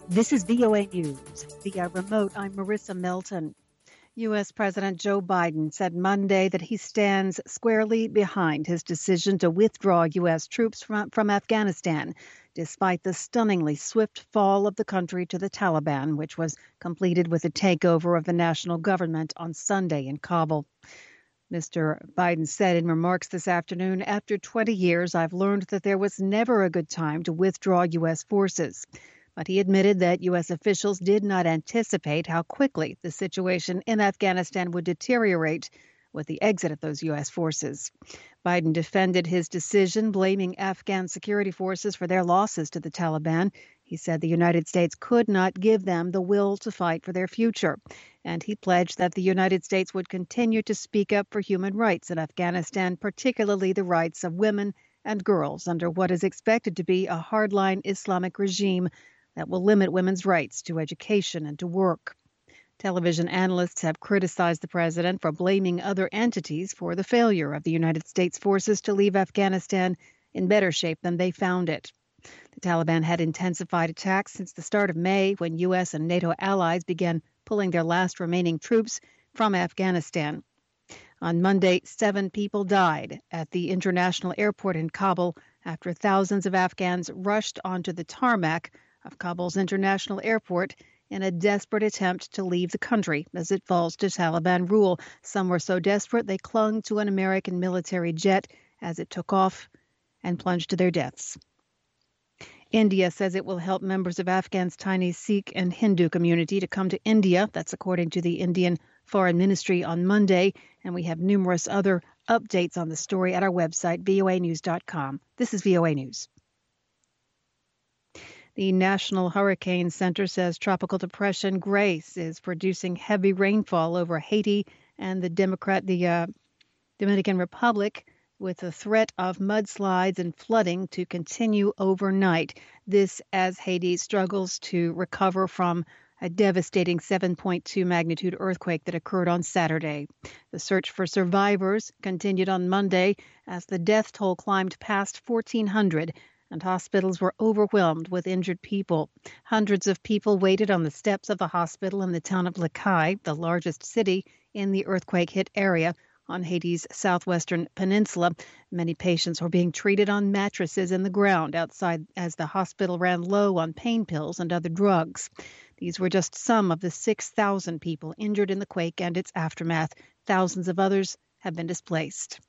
This is VOA News. Via remote, I'm Marissa Melton. U.S. President Joe Biden said Monday that he stands squarely behind his decision to withdraw U.S. troops from Afghanistan, despite the stunningly swift fall of the country to the Taliban, which was completed with the takeover of the national government on Sunday in Kabul. Mr. Biden said in remarks this afternoon, after 20 years, I've learned that there was never a good time to withdraw U.S. forces. But he admitted that U.S. officials did not anticipate how quickly the situation in Afghanistan would deteriorate with the exit of those U.S. forces. Biden defended his decision, blaming Afghan security forces for their losses to the Taliban. He said the United States could not give them the will to fight for their future. And he pledged that the United States would continue to speak up for human rights in Afghanistan, particularly the rights of women and girls under what is expected to be a hardline Islamic regime that will limit women's rights to education and to work. Television analysts have criticized the president for blaming other entities for the failure of the United States forces to leave Afghanistan in better shape than they found it. The Taliban had intensified attacks since the start of May, when U.S. and NATO allies began pulling their last remaining troops from Afghanistan. On Monday, 7 people died at the international airport in Kabul after thousands of Afghans rushed onto the tarmac of Kabul's international airport in a desperate attempt to leave the country as it falls to Taliban rule. Some were so desperate they clung to an American military jet as it took off and plunged to their deaths. India says it will help members of Afghan's tiny Sikh and Hindu community to come to India. That's according to the Indian Foreign Ministry on Monday. And we have numerous other updates on the story at our website, voanews.com. This is VOA News. The National Hurricane Center says Tropical Depression Grace is producing heavy rainfall over Haiti and the Dominican Republic, with a threat of mudslides and flooding to continue overnight. This as Haiti struggles to recover from a devastating 7.2 magnitude earthquake that occurred on Saturday. The search for survivors continued on Monday as the death toll climbed past 1,400. And hospitals were overwhelmed with injured people. Hundreds of people waited on the steps of the hospital in the town of Lacaille, the largest city in the earthquake-hit area on Haiti's southwestern peninsula. Many patients were being treated on mattresses in the ground outside as the hospital ran low on pain pills and other drugs. These were just some of the 6,000 people injured in the quake and its aftermath. Thousands of others have been displaced.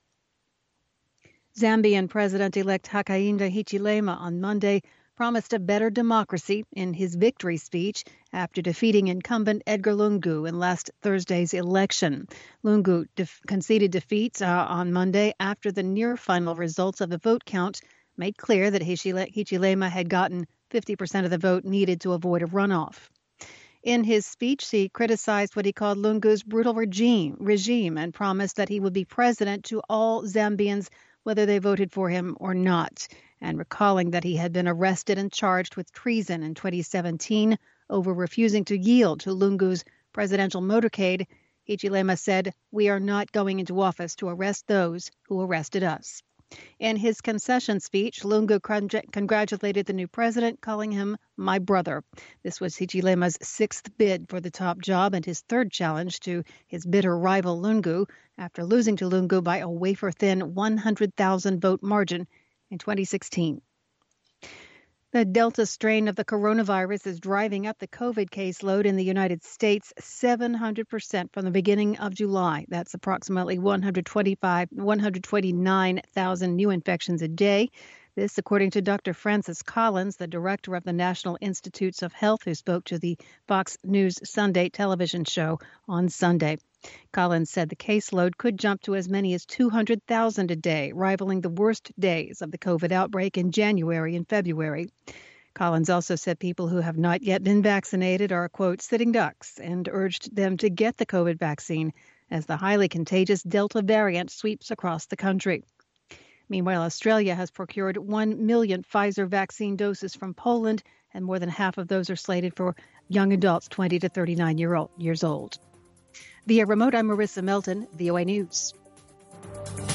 Zambian President-elect Hakainde Hichilema on Monday promised a better democracy in his victory speech after defeating incumbent Edgar Lungu in last Thursday's election. Lungu conceded defeat on Monday after the near-final results of the vote count made clear that Hichilema had gotten 50% of the vote needed to avoid a runoff. In his speech, he criticized what he called Lungu's brutal regime and promised that he would be president to all Zambians, whether they voted for him or not, and recalling that he had been arrested and charged with treason in 2017 over refusing to yield to Lungu's presidential motorcade. Hichilema said, "We are not going into office to arrest those who arrested us." In his concession speech, Lungu congratulated the new president, calling him "my brother." This was Hichilema's 6th bid for the top job and his 3rd challenge to his bitter rival Lungu after losing to Lungu by a wafer-thin 100,000 vote margin in 2016. The Delta strain of the coronavirus is driving up the COVID caseload in the United States 700% from the beginning of July. That's approximately 129,000 new infections a day. This, according to Dr. Francis Collins, the director of the National Institutes of Health, who spoke to the Fox News Sunday television show on Sunday. Collins said the caseload could jump to as many as 200,000 a day, rivaling the worst days of the COVID outbreak in January and February. Collins also said people who have not yet been vaccinated are, quote, sitting ducks, and urged them to get the COVID vaccine as the highly contagious Delta variant sweeps across the country. Meanwhile, Australia has procured 1 million Pfizer vaccine doses from Poland, and more than half of those are slated for young adults 20 to 39 years old. Via remote, I'm Marissa Melton, VOA News.